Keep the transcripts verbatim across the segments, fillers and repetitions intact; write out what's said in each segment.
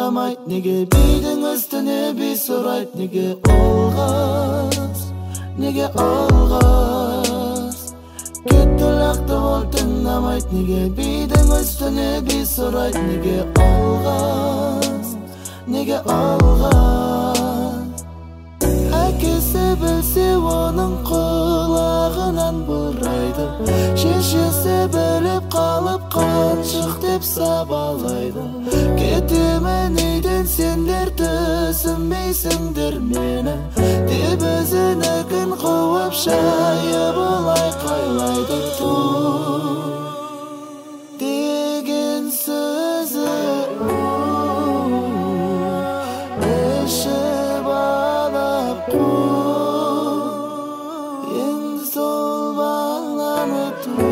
тыңдамайт, неге бидің үстіне би сурайт, неге олғас, неге олғас. Кетті лақты ол тыңдамайт, неге бидің үстіне би сурайт, неге олғас, неге олғас. Әкесі білсе оның құлағынан бұрайды, шешесі біліп қалып қаншық деп сабалайды. Кетемін үйден сендер түсінбейсіңдер мені, деп өзіні күн қуып шайып олай қайлайды. Ту деген сөзі ішіп алып қу, енді сол баланы ту.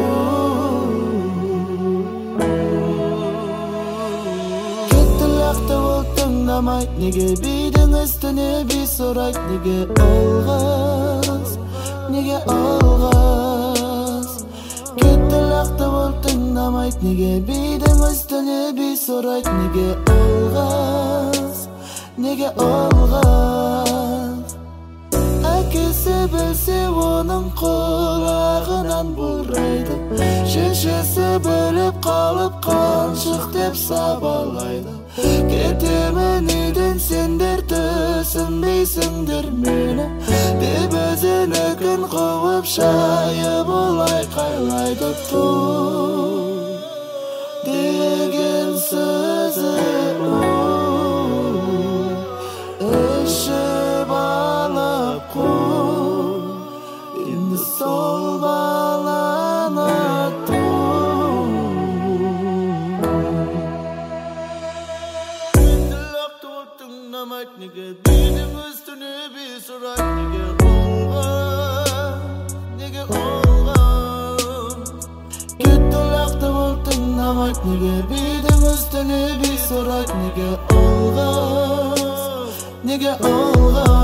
Тыңдамайт, неге бидің үстіне би сурайт, неге олғас, неге олғас. Кетті лақты ол тыңдамайт, неге бидің үстіне би сурайт, неге олғас, неге олғас. Әкесі білсе оның құлағынан бұрайды, шешесі біліп қалып қаншық деп сабалайды. Кетемін үйден сендер түсінбейсіңдер мені, деп өзіні күн қуып шайып олай қайлайды. Ту деген сөзі ішіп алып қу, енді сол баланы ту. Неге бидің үстіне би сурайт, неге олғас, неге олғас. Кетті лақты ол тыңдамайт, неге бидің үстіне би сурайт, неге олғас, неге олғас.